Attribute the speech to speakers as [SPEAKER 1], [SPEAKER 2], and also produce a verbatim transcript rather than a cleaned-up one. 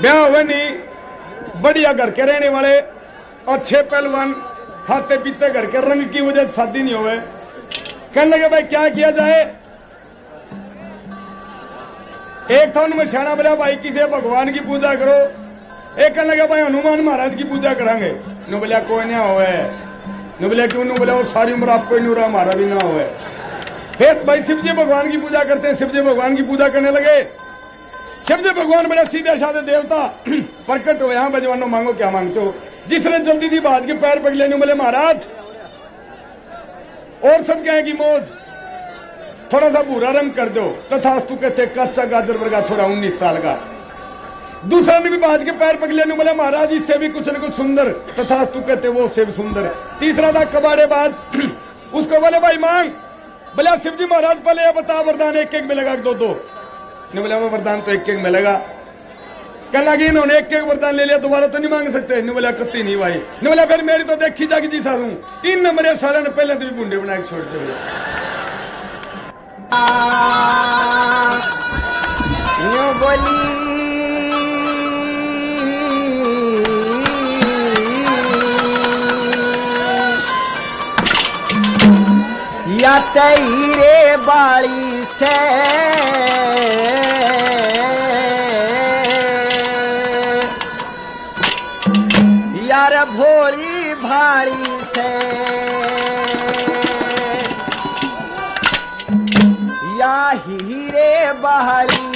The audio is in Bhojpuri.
[SPEAKER 1] ब्याह हुए नहीं, बढ़िया घर के रहने वाले अच्छे पहलवान, खाते पीते घर के, रंग की वजह से शादी नहीं हुए। कहने लगे भाई क्या किया जाए। एक था उनमें सियाना बोला भाई किसी भगवान की पूजा करो। एक कहने लगे भाई हनुमान महाराज की पूजा करांगे। नु बोलिया कोई नहीं हुए। नु बोलिया क्यों? नु बोला वो सारी उम्र आपको नहीं रहा, हमारा भी ना हुए। फिर भाई शिव जी भगवान की पूजा करते हैं। शिव जी भगवान की पूजा करने लगे। शिव जी भगवान बड़े सीधे साधे देवता प्रकट हो। यहाँ बजवानो मांगो क्या मांगते हो? जिसने जल्दी थी बाज के पैर पकड़ लेने बोले महाराज और सब क्या है कि मौज, थोड़ा सा भूरा रंग कर दो। तथास्तु कहते कच्चा गाजर वर्गा छोरा उन्नीस साल का। दूसरा ने भी बाज के पैर पकड़ लेने बोले महाराज इससे भी कुछ न कुछ सुंदर। तथास्तु कहते वो से भी सुंदर। तीसरा था कबाड़ेबाज, उसको बोले भाई मांग। बोले शिव जी महाराज पहले ये बता वरदान एक एक मिलेगा दो दो? ने बोला वो वरदान तो एक एक मिलेगा। कहने लगे इन्होंने एक एक वरदान ले लिया, दोबारा तो नहीं मांग सकते। ने बोला कत्ती नहीं भाई। ने बोला फिर मेरी तो देखी जागी जी साधू, इन नंबर सारे ने पहले तो भी बूंदे बना के छोड़ दे।
[SPEAKER 2] यूं बोली या तेरे बाली से यार भोली भाली से या हीरे बहाली